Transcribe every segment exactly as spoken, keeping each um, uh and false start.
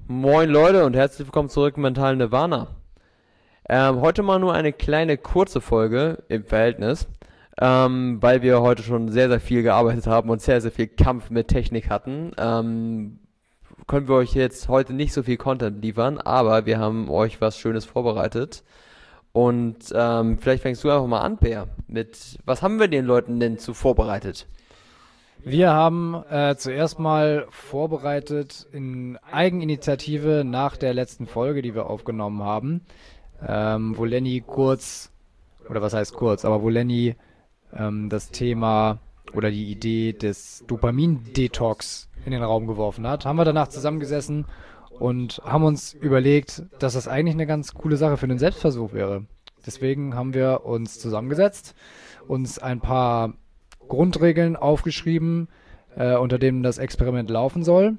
Moin Leute und herzlich willkommen zurück im Mental Nirvana. Ähm, heute mal nur eine kleine kurze Folge im Verhältnis, ähm, weil wir heute schon sehr, sehr viel gearbeitet haben und sehr, sehr viel Kampf mit Technik hatten. Ähm, können wir euch jetzt heute nicht so viel Content liefern, aber wir haben euch was Schönes vorbereitet. Und ähm, vielleicht fängst du einfach mal an, Peer, mit was haben wir den Leuten denn zu vorbereitet? Wir haben äh, zuerst mal vorbereitet in Eigeninitiative nach der letzten Folge, die wir aufgenommen haben, ähm, wo Lenny kurz, oder was heißt kurz, aber wo Lenny ähm, das Thema oder die Idee des Dopamin-Detox in den Raum geworfen hat, haben wir danach zusammengesessen und haben uns überlegt, dass das eigentlich eine ganz coole Sache für einen Selbstversuch wäre. Deswegen haben wir uns zusammengesetzt, uns ein paar Grundregeln aufgeschrieben, äh, unter denen das Experiment laufen soll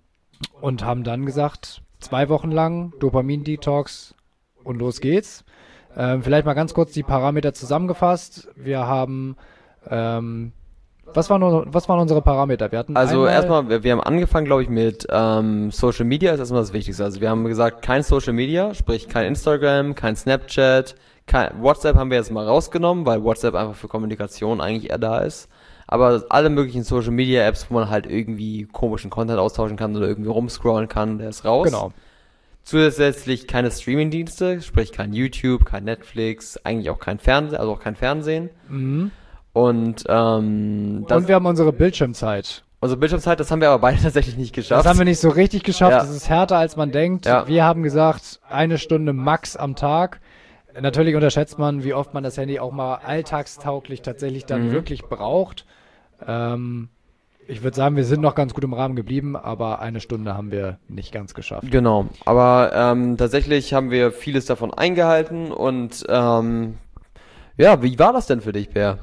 und haben dann gesagt, zwei Wochen lang Dopamin-Detox und los geht's. Ähm, vielleicht mal ganz kurz die Parameter zusammengefasst. Wir haben, ähm, was waren, was waren unsere Parameter? Wir hatten Also einmal, erstmal, wir, wir haben angefangen, glaube ich, mit ähm, Social Media, ist erstmal das Wichtigste. Also wir haben gesagt, kein Social Media, sprich kein Instagram, kein Snapchat, kein WhatsApp haben wir jetzt mal rausgenommen, weil WhatsApp einfach für Kommunikation eigentlich eher da ist. Aber alle möglichen Social Media Apps, wo man halt irgendwie komischen Content austauschen kann oder irgendwie rumscrollen kann, der ist raus. genau. Zusätzlich keine Streaming-Dienste, sprich kein YouTube, kein Netflix, eigentlich auch kein Fernsehen, also auch kein Fernsehen. Mhm. Und ähm, das, Und wir haben unsere Bildschirmzeit. unsere Bildschirmzeit, das haben wir aber beide tatsächlich nicht geschafft. Das haben wir nicht so richtig geschafft. Ja. Das ist härter, als man denkt. Ja. Wir haben gesagt, eine Stunde max am Tag. Natürlich unterschätzt man, wie oft man das Handy auch mal alltagstauglich tatsächlich dann Mhm. wirklich braucht. Ähm, ich würde sagen, wir sind noch ganz gut im Rahmen geblieben, aber eine Stunde haben wir nicht ganz geschafft. Genau, aber ähm, tatsächlich haben wir vieles davon eingehalten und ähm, ja, wie war das denn für dich, Bär?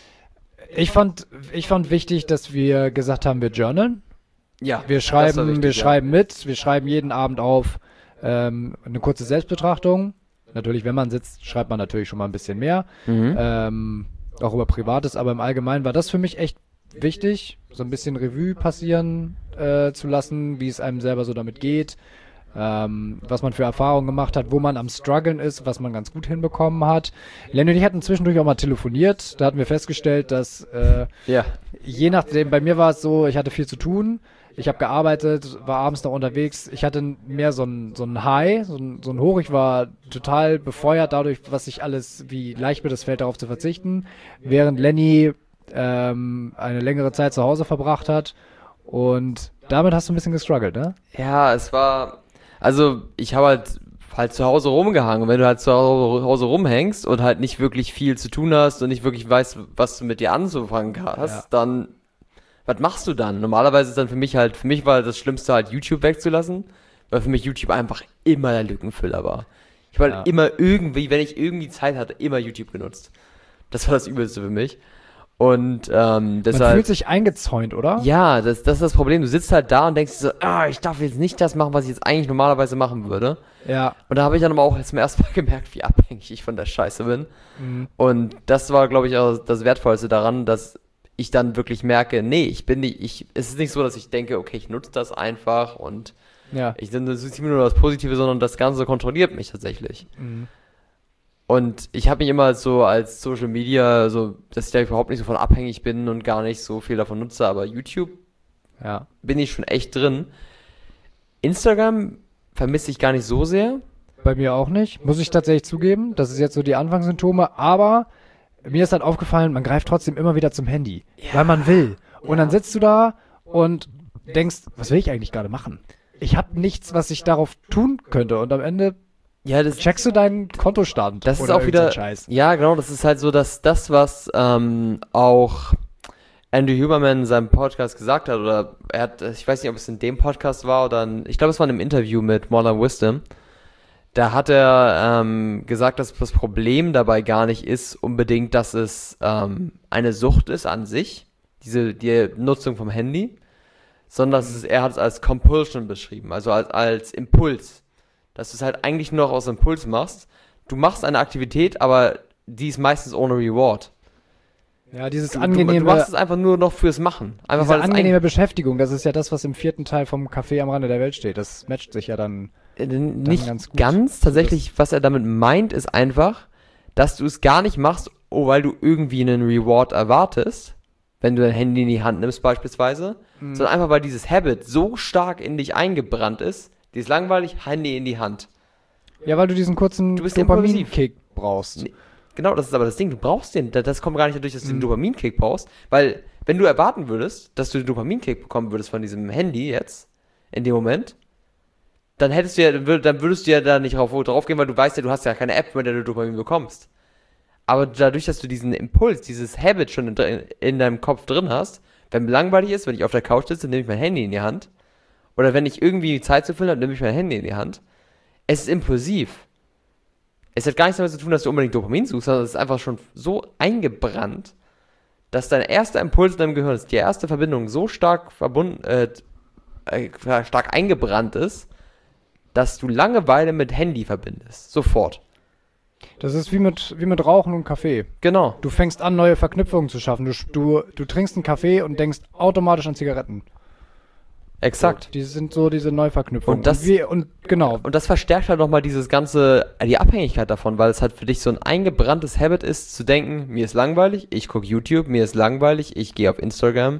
Ich fand, ich fand wichtig, dass wir gesagt haben, wir journalen. Ja, Wir das war schreiben, wichtig, wir ja. schreiben mit, wir schreiben jeden Abend auf ähm, eine kurze Selbstbetrachtung. Natürlich, wenn man sitzt, schreibt man natürlich schon mal ein bisschen mehr. Mhm. Ähm, auch über Privates, aber im Allgemeinen war das für mich echt wichtig, so ein bisschen Revue passieren äh, zu lassen, wie es einem selber so damit geht, ähm, was man für Erfahrungen gemacht hat, wo man am Struggeln ist, was man ganz gut hinbekommen hat. Lenny und ich hatten zwischendurch auch mal telefoniert, da hatten wir festgestellt, dass äh, Ja, je nachdem, bei mir war es so, ich hatte viel zu tun, ich habe gearbeitet, war abends noch unterwegs, ich hatte mehr so ein, so ein High, so ein, so ein Hoch, ich war total befeuert dadurch, was ich alles, wie leicht mir das fällt, darauf zu verzichten, während Lenny ähm, eine längere Zeit zu Hause verbracht hat und damit hast du ein bisschen gestruggelt, ne? ja, es war, also ich habe halt halt zu Hause rumgehangen. Und wenn du halt zu Hause rumhängst und halt nicht wirklich viel zu tun hast und nicht wirklich weißt, was du mit dir anzufangen hast, Ja. dann, was machst du dann? Normalerweise ist dann für mich halt, für mich war das Schlimmste halt YouTube wegzulassen, weil für mich YouTube einfach immer der Lückenfüller war. Ich habe halt Ja. immer irgendwie, wenn ich irgendwie Zeit hatte, immer YouTube genutzt. Das war das Übelste für mich. Und ähm, Man deshalb... fühlt sich eingezäunt, oder? Ja, das, das ist das Problem. Du sitzt halt da und denkst dir so, ah, ich darf jetzt nicht das machen, was ich jetzt eigentlich normalerweise machen würde. Ja. Und da habe ich dann aber auch zum ersten Mal gemerkt, wie abhängig ich von der Scheiße bin. Mhm. Und das war, glaube ich, auch das Wertvollste daran, dass ich dann wirklich merke, nee, ich bin nicht, ich, es ist nicht so, dass ich denke, okay, ich nutze das einfach und Ja. ich das ist nicht nur das Positive, sondern das Ganze kontrolliert mich tatsächlich. Mhm. Und ich habe mich immer so als Social Media, so, dass ich da überhaupt nicht so von abhängig bin und gar nicht so viel davon nutze, aber YouTube Ja. bin ich schon echt drin. Instagram vermisse ich gar nicht so sehr. Bei mir auch nicht, muss ich tatsächlich zugeben. Das ist jetzt so die Anfangssymptome, aber mir ist halt aufgefallen, man greift trotzdem immer wieder zum Handy, Ja. weil man will. Und Ja. dann sitzt du da und denkst, was will ich eigentlich gerade machen? Ich habe nichts, was ich darauf tun könnte. Und am Ende Ja, das, checkst du deinen Kontostand. das ist oder auch irgend so wieder, ein Scheiß. ja genau, das ist halt so, dass das, was ähm, auch Andrew Huberman in seinem Podcast gesagt hat, oder er hat, ich weiß nicht, ob es in dem Podcast war oder in, ich glaube, es war in einem Interview mit Modern Wisdom, da hat er ähm, gesagt, dass das Problem dabei gar nicht ist unbedingt, dass es ähm, eine Sucht ist an sich, diese die Nutzung vom Handy, sondern dass es, er hat es als Compulsion beschrieben, also als, als Impuls, dass du es halt eigentlich nur noch aus Impuls machst. Du machst eine Aktivität, aber die ist meistens ohne Reward. Ja, dieses Du, angenehme, du, du machst es einfach nur noch fürs Machen. Einfach diese weil es angenehme Beschäftigung, das ist ja das, was im vierten Teil vom Café am Rande der Welt steht. Das matcht sich ja dann, Äh, dann nicht ganz gut. ganz. Tatsächlich, was er damit meint, ist einfach, dass du es gar nicht machst, oh, weil du irgendwie einen Reward erwartest, wenn du dein Handy in die Hand nimmst beispielsweise, Mhm. sondern einfach, weil dieses Habit so stark in dich eingebrannt ist, die ist langweilig, Handy in die Hand. Ja, weil du diesen kurzen Du bist impulsiv. Dopaminkick brauchst. Nee, genau, das ist aber das Ding, du brauchst den, das- das kommt gar nicht dadurch, dass du den Mhm. Dopaminkick brauchst, weil wenn du erwarten würdest, dass du den Dopaminkick bekommen würdest von diesem Handy jetzt, in dem Moment, dann hättest du ja, dann würd- dann würdest du ja da nicht drauf, drauf gehen, weil du weißt ja, du hast ja keine App, mit der du Dopamin bekommst. Aber dadurch, dass du diesen Impuls, dieses Habit schon in, in deinem Kopf drin hast, wenn mir langweilig ist, wenn ich auf der Couch sitze, nehme ich mein Handy in die Hand. Oder wenn ich irgendwie Zeit zu füllen habe, nehme ich mein Handy in die Hand. Es ist impulsiv. Es hat gar nichts damit zu tun, dass du unbedingt Dopamin suchst, sondern es ist einfach schon so eingebrannt, dass dein erster Impuls in deinem Gehirn ist, die erste Verbindung so stark verbunden, äh, äh, stark eingebrannt ist, dass du Langeweile mit Handy verbindest. Sofort. Das ist wie mit, wie mit Rauchen und Kaffee. Genau. Du fängst an, neue Verknüpfungen zu schaffen. Du, du, du trinkst einen Kaffee und denkst automatisch an Zigaretten. Exakt. So, die sind so diese Neuverknüpfungen. Und das- und, wir, und genau. Und das verstärkt halt nochmal dieses ganze, die Abhängigkeit davon, weil es halt für dich so ein eingebranntes Habit ist, zu denken, mir ist langweilig, ich gucke YouTube, mir ist langweilig, ich gehe auf Instagram.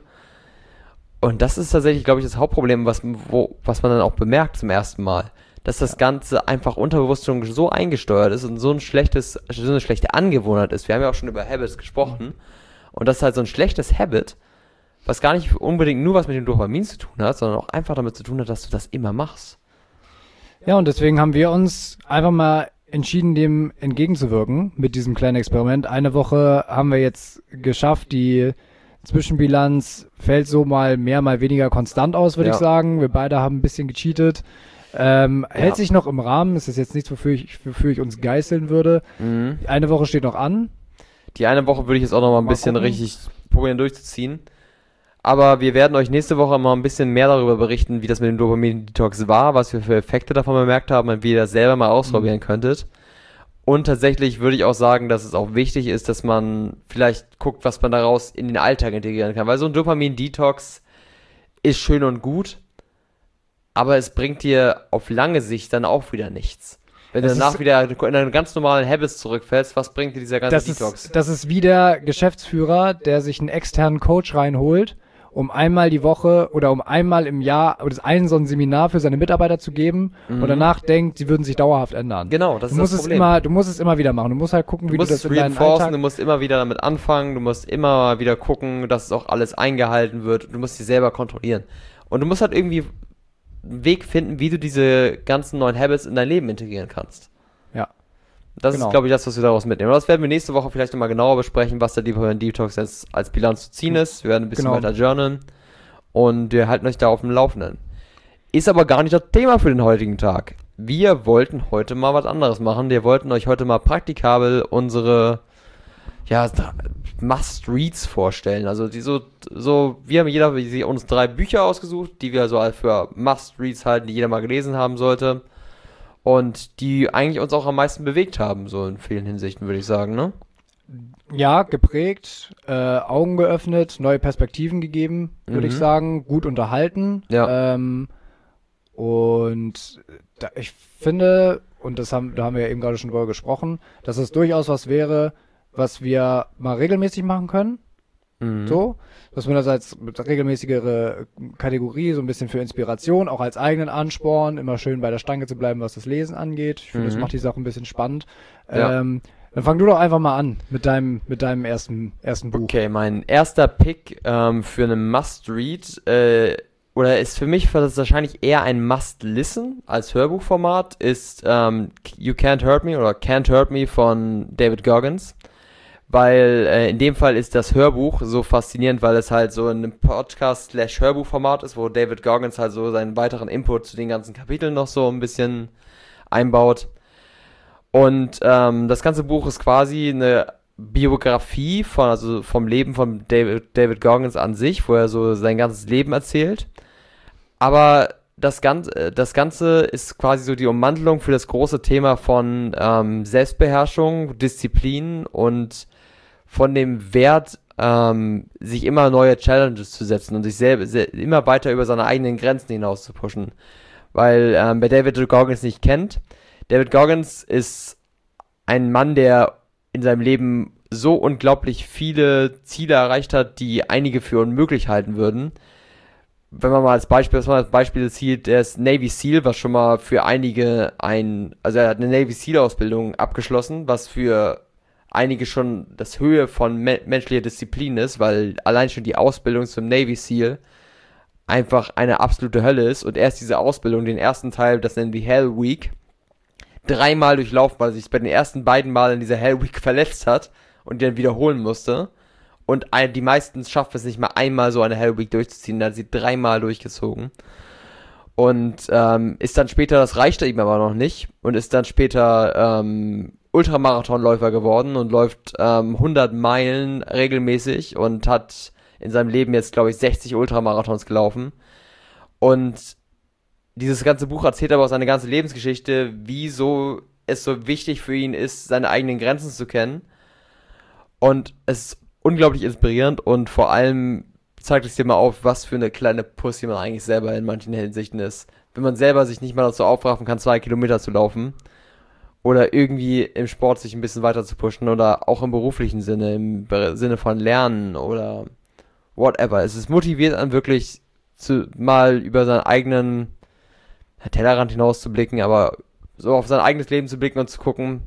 Und das ist tatsächlich, glaube ich, das Hauptproblem, was, wo, was man dann auch bemerkt zum ersten Mal. Dass das Ganze einfach unterbewusst schon so eingesteuert ist und so ein schlechtes, so eine schlechte Angewohnheit ist. Wir haben ja auch schon über Habits gesprochen. Und das ist halt so ein schlechtes Habit, was gar nicht unbedingt nur was mit dem Dopamin zu tun hat, sondern auch einfach damit zu tun hat, dass du das immer machst. Ja, und deswegen haben wir uns einfach mal entschieden, dem entgegenzuwirken mit diesem kleinen Experiment. Eine Woche haben wir jetzt geschafft, die Zwischenbilanz fällt so mal mehr, mal weniger konstant aus, würde Ja. ich sagen. Wir beide haben ein bisschen gecheatet. Ähm, Ja. Hält sich noch im Rahmen. Es ist jetzt nichts, wofür ich, wofür ich uns geißeln würde. Mhm. Eine Woche steht noch an. Die eine Woche würde ich jetzt auch noch mal ein Mal bisschen gucken. richtig probieren durchzuziehen. Aber wir werden euch nächste Woche mal ein bisschen mehr darüber berichten, wie das mit dem Dopamin-Detox war, was wir für Effekte davon bemerkt haben und wie ihr das selber mal ausprobieren Mhm. könntet. Und tatsächlich würde ich auch sagen, dass es auch wichtig ist, dass man vielleicht guckt, was man daraus in den Alltag integrieren kann. Weil so ein Dopamin-Detox ist schön und gut, aber es bringt dir auf lange Sicht dann auch wieder nichts. Wenn Das du danach ist- wieder in deine ganz normalen Habits zurückfällst, was bringt dir dieser ganze Das Detox? ist, das ist wie der Geschäftsführer, der sich einen externen Coach reinholt, um einmal die Woche oder um einmal im Jahr oder ein so ein Seminar für seine Mitarbeiter zu geben Mhm. und danach denkt, sie würden sich dauerhaft ändern. Genau, das Du ist musst das es Problem. immer, du musst es immer wieder machen. Du musst halt gucken, Du wie musst du es das in deinen reinforcen, Alltag... du musst immer wieder damit anfangen, du musst immer wieder gucken, dass es auch alles eingehalten wird, du musst dich selber kontrollieren. Und du musst halt irgendwie einen Weg finden, wie du diese ganzen neuen Habits in dein Leben integrieren kannst. Ja. Das Genau. ist, glaube ich, das, was wir daraus mitnehmen. Und das werden wir nächste Woche vielleicht nochmal genauer besprechen, was der Dopamin Detox jetzt als Bilanz zu ziehen ist. Wir werden ein bisschen Genau. weiter journalen und wir halten euch da auf dem Laufenden. Ist aber gar nicht das Thema für den heutigen Tag. Wir wollten heute mal was anderes machen. Wir wollten euch heute mal praktikabel unsere ja, Must-Reads vorstellen. Also die so, so, wir haben jeder wie uns drei Bücher ausgesucht, die wir so für Must-Reads halten, die jeder mal gelesen haben sollte. Und die eigentlich uns auch am meisten bewegt haben, so in vielen Hinsichten, würde ich sagen, ne? Ja, geprägt, äh, Augen geöffnet, neue Perspektiven gegeben, würde Mhm. ich sagen, gut unterhalten. Ja. Ähm, und da, ich finde, und das haben, da haben wir ja eben gerade schon drüber gesprochen, dass es durchaus was wäre, was wir mal regelmäßig machen können. Mhm. So, dass man das als regelmäßigere Kategorie, so ein bisschen für Inspiration, auch als eigenen Ansporn, immer schön bei der Stange zu bleiben, was das Lesen angeht. Ich finde, das Mhm. macht die Sache ein bisschen spannend. Ja. Ähm, dann fang du doch einfach mal an mit deinem, mit deinem ersten, ersten Buch. Okay, mein erster Pick ähm, für einen Must-Read, äh, oder ist für mich das ist wahrscheinlich eher ein Must-Listen als Hörbuchformat, ist ähm, You Can't Hurt Me oder Can't Hurt Me von David Goggins. Weil äh, in dem Fall ist das Hörbuch so faszinierend, weil es halt so ein Podcast-slash-Hörbuchformat ist, wo David Goggins halt so seinen weiteren Input zu den ganzen Kapiteln noch so ein bisschen einbaut. Und ähm, das ganze Buch ist quasi eine Biografie von, also vom Leben von David, David Goggins an sich, wo er so sein ganzes Leben erzählt. Aber das Ganze, das Ganze ist quasi so die Ummantelung für das große Thema von ähm, Selbstbeherrschung, Disziplin und von dem Wert ähm, sich immer neue Challenges zu setzen und sich selber se immer weiter über seine eigenen Grenzen hinaus zu pushen. Weil, ähm, wer David Goggins nicht kennt, David Goggins ist ein Mann, der in seinem Leben so unglaublich viele Ziele erreicht hat, die einige für unmöglich halten würden. Wenn man mal als Beispiel, was man als Beispiel zieht, der ist Navy SEAL, was schon mal für einige ein, also er hat eine Navy SEAL Ausbildung abgeschlossen, was für einige schon das Höhe von me menschlicher Disziplin ist, weil allein schon die Ausbildung zum Navy SEAL einfach eine absolute Hölle ist und erst diese Ausbildung, den ersten Teil, das nennen wir Hell Week, dreimal durchlaufen, weil er sich bei den ersten beiden Malen in dieser Hell Week verletzt hat und die dann wiederholen musste. Und die meisten schaffen es nicht mal einmal so eine Hell Week durchzuziehen, dann hat sie dreimal durchgezogen. Und ähm, ist dann später, das reichte ihm aber noch nicht, und ist dann später ähm, Ultramarathonläufer geworden und läuft ähm, hundert Meilen regelmäßig und hat in seinem Leben jetzt, glaube ich, sechzig Ultramarathons gelaufen. Und dieses ganze Buch erzählt aber auch seine ganze Lebensgeschichte, wieso es so wichtig für ihn ist, seine eigenen Grenzen zu kennen. Und es ist unglaublich inspirierend und vor allem zeigt es dir mal auf, was für eine kleine Pussy man eigentlich selber in manchen Hinsichten ist. Wenn man selber sich nicht mal dazu aufraffen kann, zwei Kilometer zu laufen oder irgendwie im Sport sich ein bisschen weiter zu pushen oder auch im beruflichen Sinne, im Sinne von Lernen oder whatever. Es ist motiviert an wirklich zu, mal über seinen eigenen Tellerrand hinaus zu blicken, aber so auf sein eigenes Leben zu blicken und zu gucken,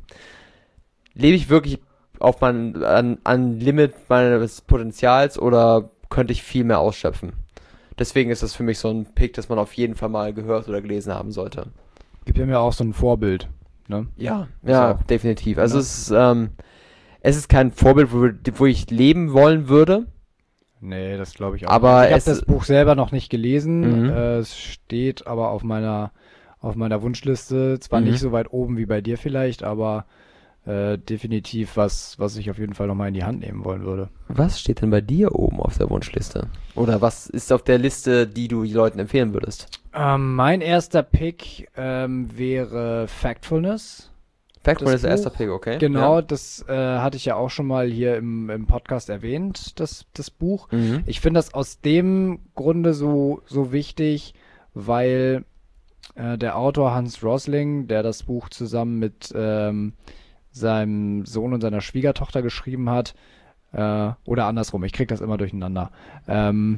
lebe ich wirklich auf mein, an, an Limit meines Potenzials oder könnte ich viel mehr ausschöpfen? Deswegen ist das für mich so ein Pick, das man auf jeden Fall mal gehört oder gelesen haben sollte. Gibt ja mir auch so ein Vorbild, ne? Ja, ja, auch, definitiv. Also ja. es ist, ähm, es ist kein Vorbild, wo, wo ich leben wollen würde. Nee, das glaube ich auch aber nicht. Ich habe es das Buch selber noch nicht gelesen. Mhm. Äh, es steht aber auf meiner, auf meiner Wunschliste. Zwar Mhm. nicht so weit oben wie bei dir vielleicht, aber äh, definitiv was, was ich auf jeden Fall nochmal in die Hand nehmen wollen würde. Was steht denn bei dir oben auf der Wunschliste? Oder was ist auf der Liste, die du Leuten empfehlen würdest? Ähm, mein erster Pick ähm, wäre Factfulness. Factfulness ist der Buch. erste Pick, okay? Genau, Ja. das äh, hatte ich ja auch schon mal hier im, im Podcast erwähnt, das, das Buch. Mhm. Ich finde das aus dem Grunde so, so wichtig, weil äh, der Autor Hans Rosling, der das Buch zusammen mit ähm, seinem Sohn und seiner Schwiegertochter geschrieben hat, äh, oder andersrum, ich krieg das immer durcheinander. Ähm,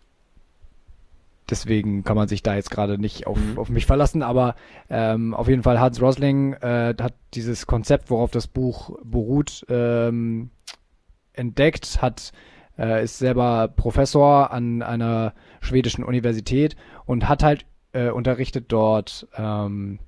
deswegen kann man sich da jetzt gerade nicht auf, Mhm. auf mich verlassen, aber ähm, auf jeden Fall Hans Rosling äh, hat dieses Konzept, worauf das Buch beruht, ähm, entdeckt, hat äh, ist selber Professor an einer schwedischen Universität und hat halt äh, unterrichtet dort ähm,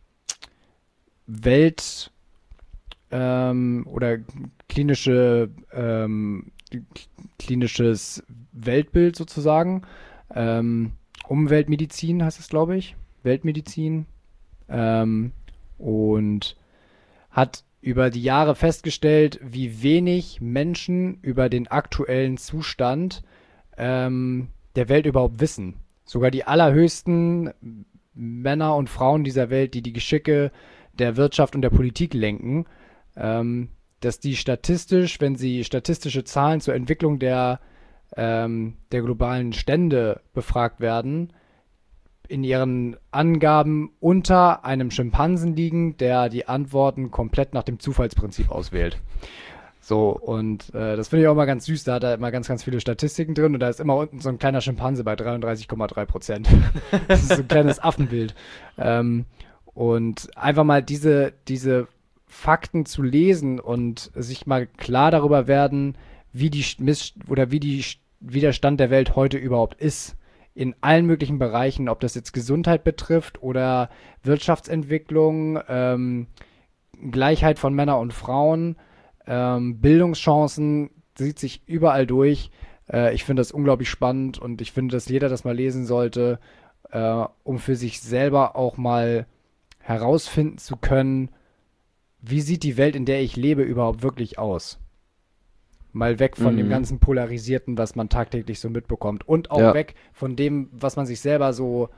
Welt ähm, oder klinische ähm, klinisches Weltbild sozusagen. Ähm, Umweltmedizin heißt es, glaube ich. Weltmedizin. Ähm, und hat über die Jahre festgestellt, wie wenig Menschen über den aktuellen Zustand ähm, der Welt überhaupt wissen. Sogar die allerhöchsten Männer und Frauen dieser Welt, die die Geschicke der Wirtschaft und der Politik lenken, ähm, dass die statistisch, wenn sie statistische Zahlen zur Entwicklung der, ähm, der globalen Stände befragt werden, in ihren Angaben unter einem Schimpansen liegen, der die Antworten komplett nach dem Zufallsprinzip auswählt. So, und äh, das finde ich auch mal ganz süß, da hat er immer ganz, ganz viele Statistiken drin und da ist immer unten so ein kleiner Schimpanse bei dreiunddreißig Komma drei Prozent. Das ist so ein kleines Affenbild. Ähm, und einfach mal diese, diese Fakten zu lesen und sich mal klar darüber werden, wie die Miss oder wie die wie der Stand der Welt heute überhaupt ist. In allen möglichen Bereichen, ob das jetzt Gesundheit betrifft oder Wirtschaftsentwicklung, ähm, Gleichheit von Männern und Frauen, ähm, Bildungschancen, sieht sich überall durch. Äh, ich finde das unglaublich spannend und ich finde, dass jeder das mal lesen sollte, äh, um für sich selber auch mal herausfinden zu können, wie sieht die Welt, in der ich lebe, überhaupt wirklich aus? Mal weg von Mhm. dem ganzen Polarisierten, was man tagtäglich so mitbekommt. Und auch Ja. weg von dem, was man sich selber so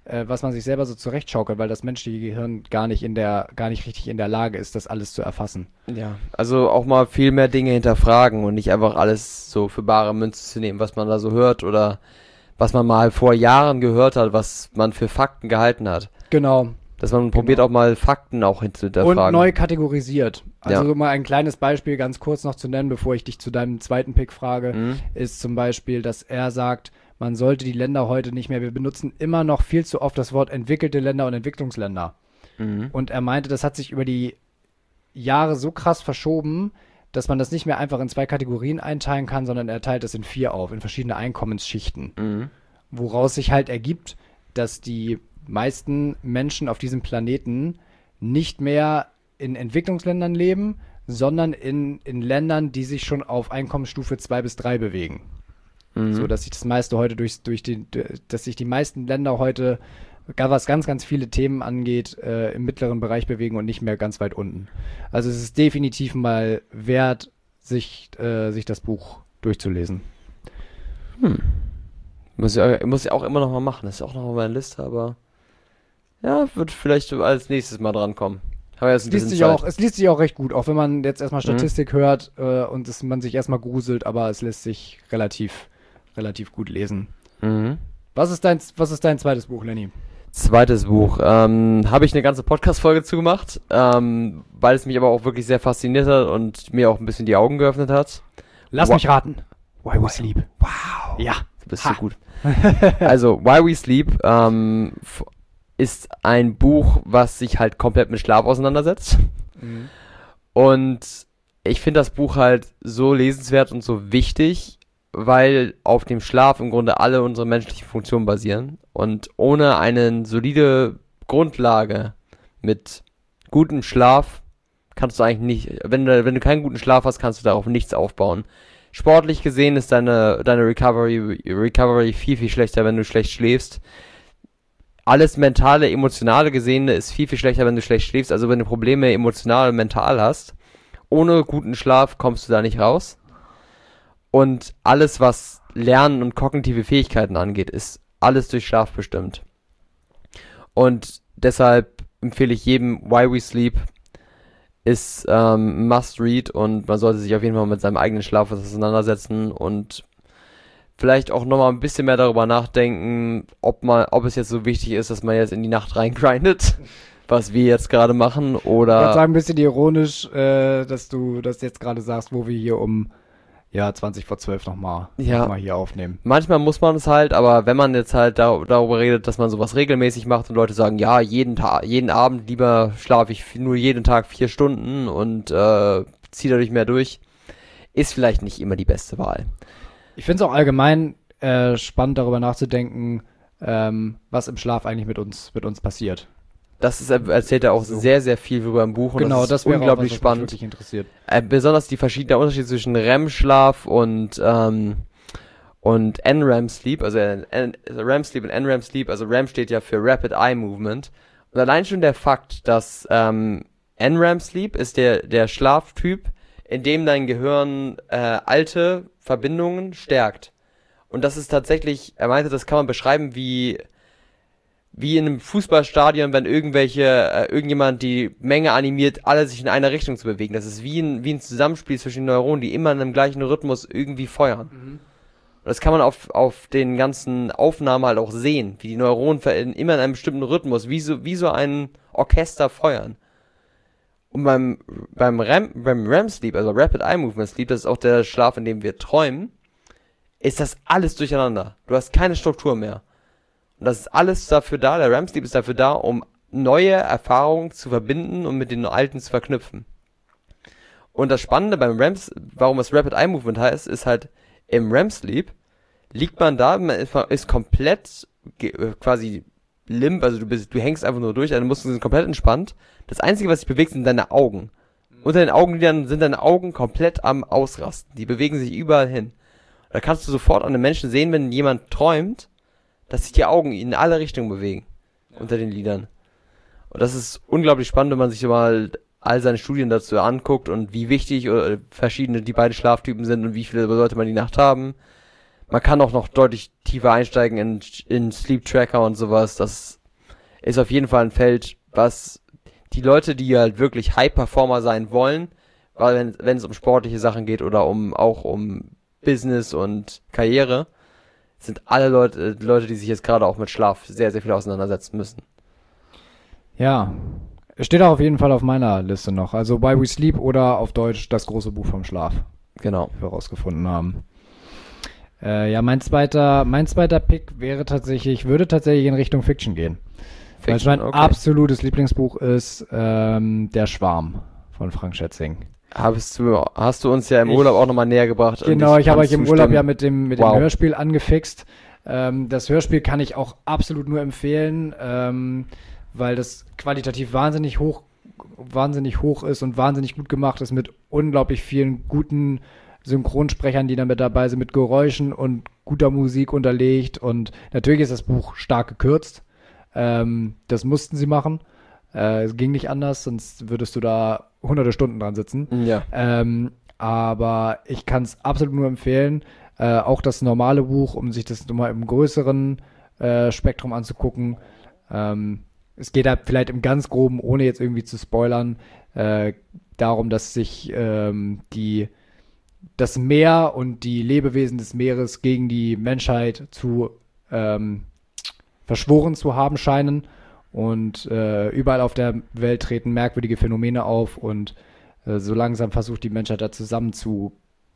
äh, was man sich selber so zurechtschaukelt, weil das menschliche Gehirn gar nicht in der, gar nicht richtig in der Lage ist, das alles zu erfassen. Ja, also auch mal viel mehr Dinge hinterfragen und nicht einfach alles so für bare Münze zu nehmen, was man da so hört oder was man mal vor Jahren gehört hat, was man für Fakten gehalten hat. Genau. Dass man probiert auch mal Fakten auch hinzuhinterfragen. Und neu kategorisiert. Also Ja. so mal ein kleines Beispiel ganz kurz noch zu nennen, bevor ich dich zu deinem zweiten Pick frage, Mhm. ist zum Beispiel, dass er sagt, man sollte die Länder heute nicht mehr, wir benutzen immer noch viel zu oft das Wort entwickelte Länder und Entwicklungsländer. Mhm. Und er meinte, das hat sich über die Jahre so krass verschoben, dass man das nicht mehr einfach in zwei Kategorien einteilen kann, sondern er teilt es in vier auf, in verschiedene Einkommensschichten. Mhm. Woraus sich halt ergibt, dass die meisten Menschen auf diesem Planeten nicht mehr in Entwicklungsländern leben, sondern in, in Ländern, die sich schon auf Einkommensstufe zwei bis drei bewegen. Mhm. So dass sich das meiste heute durch, durch die, dass sich die meisten Länder heute, gar was ganz, ganz viele Themen angeht, äh, im mittleren Bereich bewegen und nicht mehr ganz weit unten. Also es ist definitiv mal wert, sich, äh, sich das Buch durchzulesen. Hm. Muss ich, muss ich auch immer noch mal machen. Das ist auch noch auf meiner Liste, aber ja, wird vielleicht als nächstes mal drankommen. Haben wir jetzt ein Es liest, bisschen sich Zeit. auch, es liest sich auch recht gut, auch wenn man jetzt erstmal Mhm. Statistik hört äh, und es, man sich erstmal gruselt, aber es lässt sich relativ, relativ gut lesen. Mhm. Was ist dein, was ist dein zweites Buch, Lenny? Zweites Buch. Ähm, habe ich eine ganze Podcast-Folge zugemacht, ähm, weil es mich aber auch wirklich sehr fasziniert hat und mir auch ein bisschen die Augen geöffnet hat. Lass Wa- mich raten. Why We Sleep. Wow. Ja. Du bist Ha. so gut. Also, Why We Sleep ähm, f- ist ein Buch, was sich halt komplett mit Schlaf auseinandersetzt. Mhm. Und ich finde das Buch halt so lesenswert und so wichtig, weil auf dem Schlaf im Grunde alle unsere menschlichen Funktionen basieren. Und ohne eine solide Grundlage mit gutem Schlaf kannst du eigentlich nicht, wenn du, wenn du keinen guten Schlaf hast, kannst du darauf nichts aufbauen. Sportlich gesehen ist deine, deine Recovery, Recovery viel, viel schlechter, wenn du schlecht schläfst. Alles mentale, emotionale Gesehene ist viel, viel schlechter, wenn du schlecht schläfst. Also wenn du Probleme emotional und mental hast, ohne guten Schlaf kommst du da nicht raus. Und alles, was Lernen und kognitive Fähigkeiten angeht, ist alles durch Schlaf bestimmt. Und deshalb empfehle ich jedem Why We Sleep. Ist ähm, must read und man sollte sich auf jeden Fall mit seinem eigenen Schlaf auseinandersetzen und vielleicht auch nochmal ein bisschen mehr darüber nachdenken, ob man, ob es jetzt so wichtig ist, dass man jetzt in die Nacht reingrindet, was wir jetzt gerade machen, Ich würde oder sagen, ein bisschen ironisch, äh, dass du das jetzt gerade sagst, wo wir hier um ja, zwanzig vor zwölf nochmal Ja. noch mal hier aufnehmen. manchmal muss man es halt, aber wenn man jetzt halt da, darüber redet, dass man sowas regelmäßig macht und Leute sagen, ja, jeden Tag, jeden Abend lieber schlafe ich nur jeden Tag vier Stunden und äh, ziehe dadurch mehr durch, ist vielleicht nicht immer die beste Wahl. Ich finde es auch allgemein äh, spannend, darüber nachzudenken, ähm, was im Schlaf eigentlich mit uns, mit uns passiert. Das ist, erzählt er auch So. sehr, sehr viel über im Buch und Genau, das das ist wäre auch unglaublich was, was mich spannend. wirklich interessiert. Äh, besonders die verschiedenen Unterschiede zwischen R E M-Schlaf und ähm, und N R E M-Sleep, also N- N- also R E M-Sleep und N R E M-Sleep, also R E M steht ja für Rapid Eye Movement. Und allein schon der Fakt, dass ähm, N R E M-Sleep ist der, der Schlaftyp, in dem dein Gehirn äh, alte Verbindungen stärkt. Und das ist tatsächlich, er meinte, das kann man beschreiben wie wie in einem Fußballstadion, wenn irgendwelche, äh, irgendjemand die Menge animiert, alle sich in eine Richtung zu bewegen. Das ist wie ein, wie ein Zusammenspiel zwischen den Neuronen, die immer in einem gleichen Rhythmus irgendwie feuern. Und das kann man auf, auf den ganzen Aufnahmen halt auch sehen, wie die Neuronen ver- in, immer in einem bestimmten Rhythmus, wie so, wie so ein Orchester feuern. Und beim, beim R E M, beim R E M-Sleep, also Rapid Eye Movement Sleep, das ist auch der Schlaf, in dem wir träumen, ist das alles durcheinander. Du hast keine Struktur mehr. Und das ist alles dafür da, der R E M-Sleep ist dafür da, um neue Erfahrungen zu verbinden und mit den alten zu verknüpfen. Und das Spannende beim R E M, warum es Rapid Eye Movement heißt, ist halt, im R E M-Sleep liegt man da, man ist, ist komplett ge- äh, quasi limp, also du bist, du hängst einfach nur durch, deine Muskeln sind komplett entspannt. Das Einzige, was sich bewegt, sind deine Augen. Unter den Augenlidern sind deine Augen komplett am Ausrasten. Die bewegen sich überall hin. Da kannst du sofort an einem Menschen sehen, wenn jemand träumt, dass sich die Augen in alle Richtungen bewegen. Ja. Unter den Lidern. Und das ist unglaublich spannend, wenn man sich mal all seine Studien dazu anguckt und wie wichtig oder verschiedene die beiden Schlaftypen sind und wie viele sollte man die Nacht haben. Man kann auch noch deutlich tiefer einsteigen in, in Sleep Tracker und sowas. Das ist auf jeden Fall ein Feld, was die Leute, die halt wirklich High-Performer sein wollen, weil wenn, wenn es um sportliche Sachen geht oder um auch um Business und Karriere, sind alle Leute, Leute, die sich jetzt gerade auch mit Schlaf sehr, sehr viel auseinandersetzen müssen. Ja, es steht auch auf jeden Fall auf meiner Liste noch. Also Why We Sleep oder auf Deutsch das große Buch vom Schlaf. Genau. Die wir rausgefunden haben. Äh, ja, mein zweiter, mein zweiter Pick wäre tatsächlich, würde tatsächlich in Richtung Fiction gehen. Fiction, weil es mein okay. absolutes Lieblingsbuch ist ähm, Der Schwarm von Frank Schätzing. Hast du, hast du uns ja im ich, Urlaub auch nochmal näher gebracht. Genau, ich, ich habe euch im zustimmen. Urlaub ja mit dem, mit wow. dem Hörspiel angefixt. Ähm, das Hörspiel kann ich auch absolut nur empfehlen, ähm, weil das qualitativ wahnsinnig hoch, wahnsinnig hoch ist und wahnsinnig gut gemacht ist mit unglaublich vielen guten Synchronsprechern, die dann mit dabei sind, mit Geräuschen und guter Musik unterlegt. Und natürlich ist das Buch stark gekürzt. Ähm, das mussten sie machen. Äh, es ging nicht anders, sonst würdest du da hunderte Stunden dran sitzen. Ja. Ähm, aber ich kann es absolut nur empfehlen. Äh, auch das normale Buch, um sich das nochmal im größeren äh, Spektrum anzugucken. Ähm, es geht da vielleicht im ganz Groben, ohne jetzt irgendwie zu spoilern, äh, darum, dass sich ähm, die das Meer und die Lebewesen des Meeres gegen die Menschheit zu ähm, verschworen zu haben scheinen. Und äh, überall auf der Welt treten merkwürdige Phänomene auf und äh, so langsam versucht die Menschheit da zusammen zu,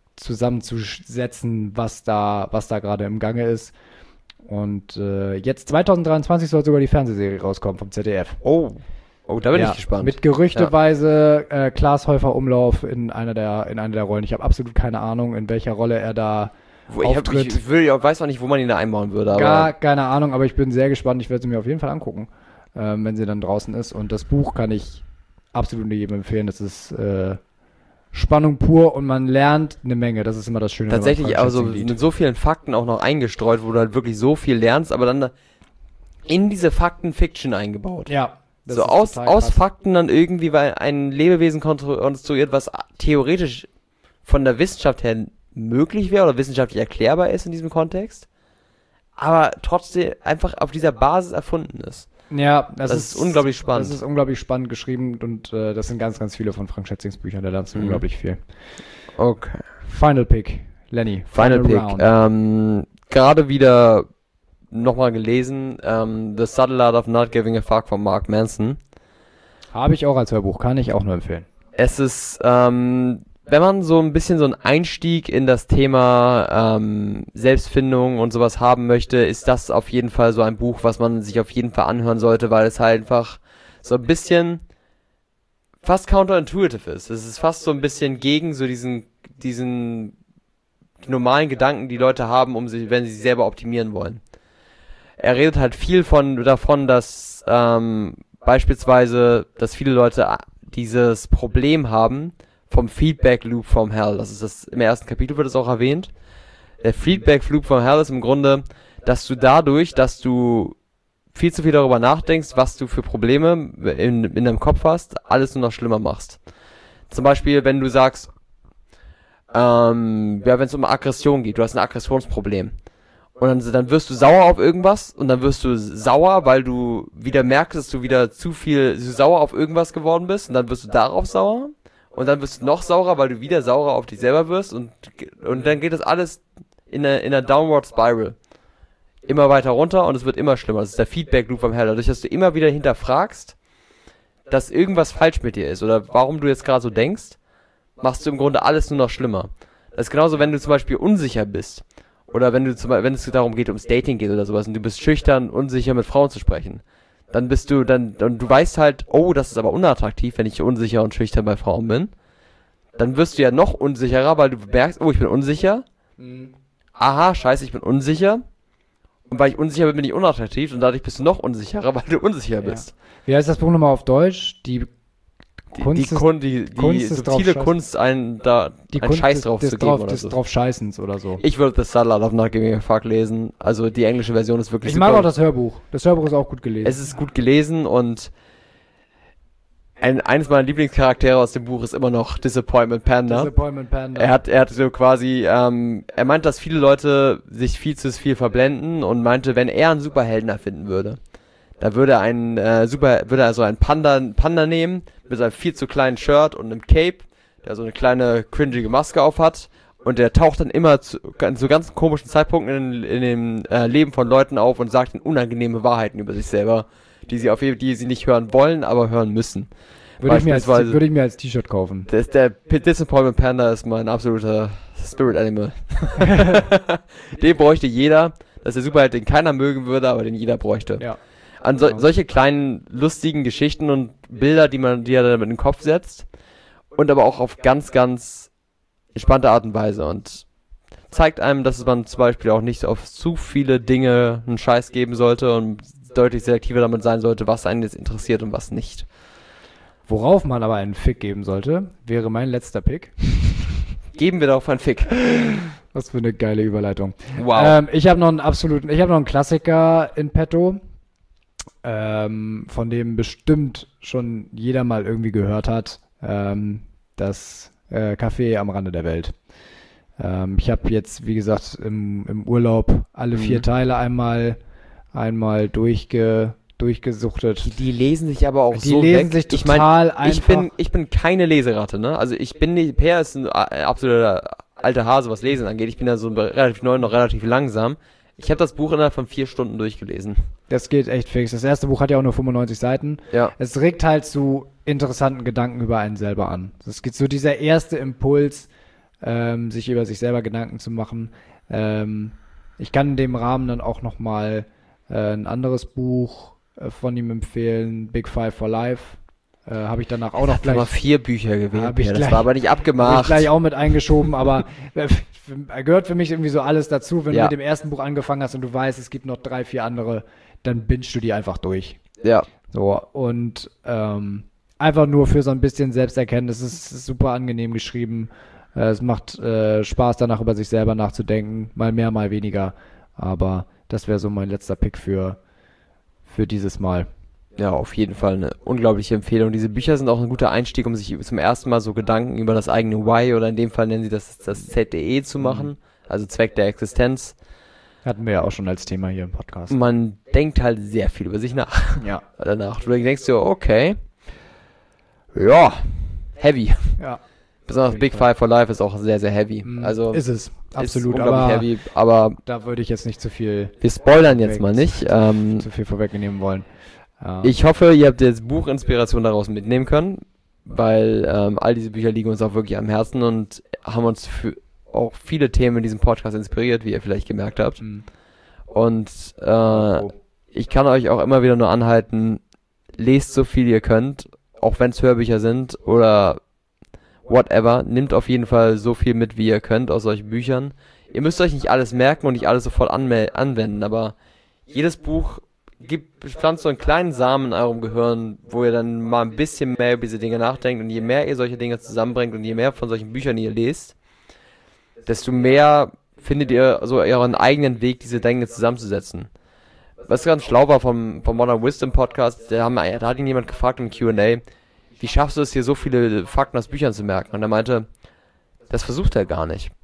zusammenzusetzen, was da, was da gerade im Gange ist. Und äh, jetzt zwanzig dreiundzwanzig soll sogar die Fernsehserie rauskommen vom Z D F. Oh, oh, da bin ja, ich gespannt. Mit gerüchteweise ja. äh, Klaas Häufer Umlauf in einer der in einer der Rollen. Ich habe absolut keine Ahnung, in welcher Rolle er da wo, ich, hab, ich, ich, will, ich weiß auch nicht, wo man ihn da einbauen würde. Aber Gar keine Ahnung, aber ich bin sehr gespannt. Ich werde sie mir auf jeden Fall angucken, ähm, wenn sie dann draußen ist. Und das Buch kann ich absolut nur jedem empfehlen. Das ist äh, Spannung pur und man lernt eine Menge. Das ist immer das Schöne. Tatsächlich, also mit so vielen Fakten auch noch eingestreut, wo du halt wirklich so viel lernst, aber dann da in diese Fakten Fiction eingebaut. Ja. Das so aus, aus Fakten dann irgendwie, weil ein Lebewesen konstruiert, was theoretisch von der Wissenschaft her möglich wäre oder wissenschaftlich erklärbar ist in diesem Kontext, aber trotzdem einfach auf dieser Basis erfunden ist. Ja, das, das ist, ist unglaublich spannend. Das ist unglaublich spannend geschrieben und äh, das sind ganz, ganz viele von Frank Schätzings Büchern, da lernst du mhm. unglaublich viel. Okay. Final Pick, Lenny. Final, Final Pick. Ähm, gerade wieder nochmal gelesen, ähm, The Subtle Art of Not Giving a Fuck von Mark Manson. Habe ich auch als Hörbuch, kann ich auch nur empfehlen. Es ist, ähm, wenn man so ein bisschen so einen Einstieg in das Thema ähm, Selbstfindung und sowas haben möchte, ist das auf jeden Fall so ein Buch, was man sich auf jeden Fall anhören sollte, weil es halt einfach so ein bisschen fast counterintuitive ist. Es ist fast so ein bisschen gegen so diesen, diesen normalen Gedanken, die Leute haben, um sie, wenn sie sich selber optimieren wollen. Er redet halt viel von davon, dass ähm, beispielsweise, dass viele Leute dieses Problem haben vom Feedback Loop from Hell. Das ist das, im ersten Kapitel wird es auch erwähnt. Der Feedback Loop from Hell ist im Grunde, dass du dadurch, dass du viel zu viel darüber nachdenkst, was du für Probleme in, in deinem Kopf hast, alles nur noch schlimmer machst. Zum Beispiel, wenn du sagst, ähm, ja, wenn es um Aggression geht, du hast ein Aggressionsproblem. Und dann, dann wirst du sauer auf irgendwas und dann wirst du sauer, weil du wieder merkst, dass du wieder zu viel zu sauer auf irgendwas geworden bist und dann wirst du darauf sauer und dann wirst du noch saurer, weil du wieder saurer auf dich selber wirst und und dann geht das alles in einer in einer Downward Spiral. Immer weiter runter und es wird immer schlimmer. Das ist der Feedback Loop vom Hell. Dadurch, dass du immer wieder hinterfragst, dass irgendwas falsch mit dir ist oder warum du jetzt gerade so denkst, machst du im Grunde alles nur noch schlimmer. Das ist genauso, wenn du zum Beispiel unsicher bist. Oder wenn du zum Beispiel, wenn es darum geht, ums Dating geht oder sowas und du bist schüchtern, unsicher mit Frauen zu sprechen, dann bist du, dann, dann du weißt halt, oh, das ist aber unattraktiv, wenn ich unsicher und schüchtern bei Frauen bin. Dann wirst du ja noch unsicherer, weil du merkst, oh, ich bin unsicher. Mhm. Aha, scheiße, ich bin unsicher. Und weil ich unsicher bin, bin ich unattraktiv und dadurch bist du noch unsicherer, weil du unsicher bist. Ja. Wie heißt das Buch nochmal auf Deutsch? Die Kunst die, die, Kun, die, die Kunst subtile Kunst, einen, da, die einen Kunst Scheiß des, drauf des zu drauf, geben oder des so. drauf Scheißens oder so. Ich würde The Subtle Art of Not Giving a Fuck lesen. Also die englische Version ist wirklich Ich super. mag auch das Hörbuch. Das Hörbuch ist auch gut gelesen. Es ist gut gelesen und ein, eines meiner Lieblingscharaktere aus dem Buch ist immer noch Disappointment Panda. Disappointment Panda. Er hat, er hat so quasi, ähm, er meint, dass viele Leute sich viel zu viel verblenden und meinte, wenn er einen Superhelden erfinden würde, Da würde ein äh, super, würde er so einen Panda, Panda nehmen, mit seinem viel zu kleinen Shirt und einem Cape, der so eine kleine cringige Maske auf hat. Und der taucht dann immer zu, zu ganz komischen Zeitpunkten in, in dem äh, Leben von Leuten auf und sagt ihnen unangenehme Wahrheiten über sich selber, die sie auf jeden die sie nicht hören wollen, aber hören müssen. Würde ich, mir als, würde ich mir als T-Shirt kaufen. Das, der Disappointment Panda ist mein absoluter Spirit Animal. Den bräuchte jeder. Das ist der Superheld, den keiner mögen würde, aber den jeder bräuchte. Ja. An so, solche kleinen, lustigen Geschichten und Bilder, die man, die er dann in den Kopf setzt. Und aber auch auf ganz, ganz entspannte Art und Weise. Und zeigt einem, dass man zum Beispiel auch nicht auf zu viele Dinge einen Scheiß geben sollte und deutlich selektiver damit sein sollte, was einen jetzt interessiert und was nicht. Worauf man aber einen Fick geben sollte, wäre mein letzter Pick. Geben wir darauf einen Fick. Was für eine geile Überleitung. Wow. Ähm, ich habe noch einen absoluten, ich habe noch einen Klassiker in petto, ähm, von dem bestimmt schon jeder mal irgendwie gehört hat. Ähm, das äh, Café am Rande der Welt. Ähm, ich habe jetzt, wie gesagt, im, im Urlaub alle vier mhm. Teile einmal, einmal durchge durchgesuchtet. Die, die lesen sich aber auch die so lesen weg. sich total ich mein, ich einfach. bin ich bin keine Leseratte, ne? Also ich bin nicht, Per ist ein absoluter alter Hase, was Lesen angeht. Ich bin ja so relativ neu, noch relativ langsam. Ich habe das Buch innerhalb von vier Stunden durchgelesen. Das geht echt fix. Das erste Buch hat ja auch nur fünfundneunzig Seiten. Ja. Es regt halt zu interessanten Gedanken über einen selber an. Es geht so dieser erste Impuls, ähm, sich über sich selber Gedanken zu machen. Ähm, ich kann in dem Rahmen dann auch nochmal äh, ein anderes Buch von ihm empfehlen, Big Five for Life. Äh, habe ich danach auch noch gleich... Aber vier Bücher gewählt, ja, das gleich, war aber nicht abgemacht. Habe ich gleich auch mit eingeschoben, aber gehört für mich irgendwie so alles dazu. Wenn ja. du mit dem ersten Buch angefangen hast und du weißt, es gibt noch drei, vier andere, dann bingst du die einfach durch. Ja. So, und ähm, einfach nur für so ein bisschen Selbsterkenntnis. Es ist super angenehm geschrieben. Äh, es macht äh, Spaß, danach über sich selber nachzudenken. Mal mehr, mal weniger. Aber das wäre so mein letzter Pick für für dieses Mal. Ja, auf jeden Fall eine unglaubliche Empfehlung. Diese Bücher sind auch ein guter Einstieg, um sich zum ersten Mal so Gedanken über das eigene Why oder in dem Fall nennen sie das das Z D E zu machen, mhm. also Zweck der Existenz. Hatten wir ja auch schon als Thema hier im Podcast. Man denkt halt sehr viel über sich nach. Ja. Danach. Du denkst dir, okay, ja, heavy. Ja. Besonders Big Five for Life ist auch sehr, sehr heavy. Mhm. Also ist es. Absolut, ist unglaublich aber, heavy, aber da würde ich jetzt nicht zu viel... Wir spoilern jetzt mal nicht. Ähm, zu viel vorwegnehmen wollen. Ja. Ich hoffe, ihr habt jetzt Buchinspiration daraus mitnehmen können, weil ähm, all diese Bücher liegen uns auch wirklich am Herzen und haben uns für auch viele Themen in diesem Podcast inspiriert, wie ihr vielleicht gemerkt habt. Mhm. Und äh, oh. ich kann euch auch immer wieder nur anhalten, lest so viel ihr könnt, auch wenn es Hörbücher sind oder whatever, nehmt auf jeden Fall so viel mit, wie ihr könnt aus solchen Büchern. Ihr müsst euch nicht alles merken und nicht alles sofort anwenden, aber jedes Buch gibt, pflanzt so einen kleinen Samen in eurem Gehirn, wo ihr dann mal ein bisschen mehr über diese Dinge nachdenkt und je mehr ihr solche Dinge zusammenbringt und je mehr von solchen Büchern ihr lest, desto mehr findet ihr so euren eigenen Weg, diese Dinge zusammenzusetzen. Was ganz schlau war vom, vom Modern Wisdom Podcast, da, haben, da hat ihn jemand gefragt im Q and A, wie schaffst du es hier so viele Fakten aus Büchern zu merken? Und er meinte, das versucht er gar nicht.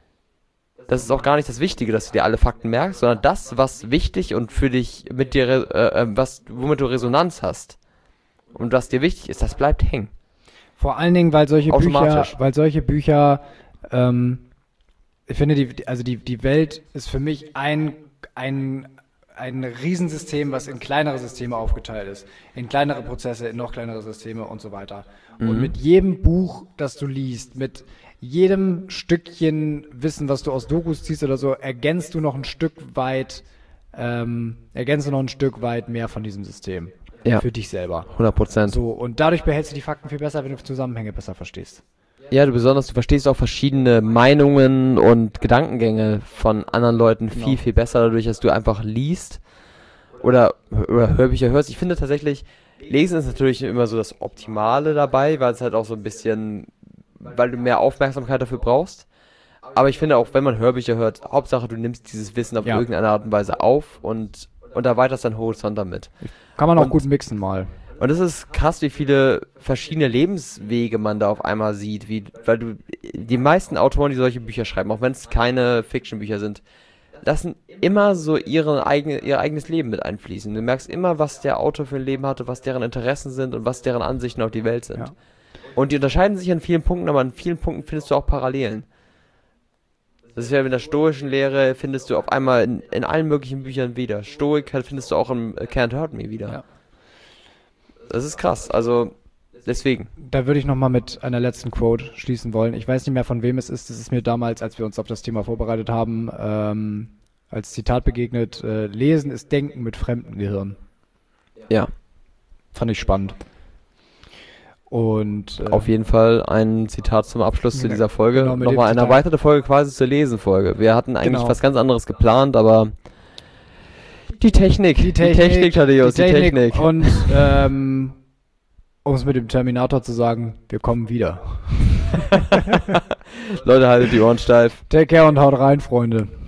Das ist auch gar nicht das Wichtige, dass du dir alle Fakten merkst, sondern das, was wichtig und für dich mit dir, äh, was, womit du Resonanz hast und was dir wichtig ist, das bleibt hängen. Vor allen Dingen, weil solche Bücher, weil solche Bücher, ähm, ich finde, die, also die, die Welt ist für mich ein, ein, ein Riesensystem, was in kleinere Systeme aufgeteilt ist. In kleinere Prozesse, in noch kleinere Systeme und so weiter. Mhm. Und mit jedem Buch, das du liest, mit jedem Stückchen Wissen, was du aus Dokus ziehst oder so, ergänzt du noch ein Stück weit, ähm, ergänzt du noch ein Stück weit mehr von diesem System. Ja. Für dich selber. hundert Prozent. So, und dadurch behältst du die Fakten viel besser, wenn du Zusammenhänge besser verstehst. Ja, du besonders, du verstehst auch verschiedene Meinungen und Gedankengänge von anderen Leuten viel, genau. viel besser dadurch, dass du einfach liest oder, oder Hörbücher hörst. Ich finde tatsächlich, Lesen ist natürlich immer so das Optimale dabei, weil es halt auch so ein bisschen, weil du mehr Aufmerksamkeit dafür brauchst. Aber ich finde auch, wenn man Hörbücher hört, Hauptsache du nimmst dieses Wissen auf ja. irgendeine Art und Weise auf und, und erweiterst deinen Horizont damit. Kann man auch und, gut mixen mal. Und es ist krass, wie viele verschiedene Lebenswege man da auf einmal sieht, wie, weil du, die meisten Autoren, die solche Bücher schreiben, auch wenn es keine Fiction-Bücher sind, lassen immer so ihre eigene, ihr eigenes Leben mit einfließen. Du merkst immer, was der Autor für ein Leben hatte, was deren Interessen sind und was deren Ansichten auf die Welt sind. Ja. Und die unterscheiden sich an vielen Punkten, aber an vielen Punkten findest du auch Parallelen. Das ist ja mit der stoischen Lehre, findest du auf einmal in, in allen möglichen Büchern wieder. Stoik findest du auch im Can't Hurt Me wieder. Ja. Das ist krass, also deswegen. Da würde ich nochmal mit einer letzten Quote schließen wollen. Ich weiß nicht mehr, von wem es ist. Das ist mir damals, als wir uns auf das Thema vorbereitet haben, ähm, als Zitat begegnet. Äh, Lesen ist Denken mit fremdem Gehirn. Ja. Fand ich spannend. Und äh, auf jeden Fall ein Zitat zum Abschluss zu dieser Folge. Genau, mit Nochmal dem eine Zitat. erweiterte Folge quasi zur Lesenfolge. Wir hatten eigentlich Genau. was ganz anderes geplant, aber die Technik, die Technik, die Technik, Thaddeus, die die Technik. Technik. Und ähm, um es mit dem Terminator zu sagen, wir kommen wieder. Leute, haltet die Ohren steif. Take care und haut rein, Freunde.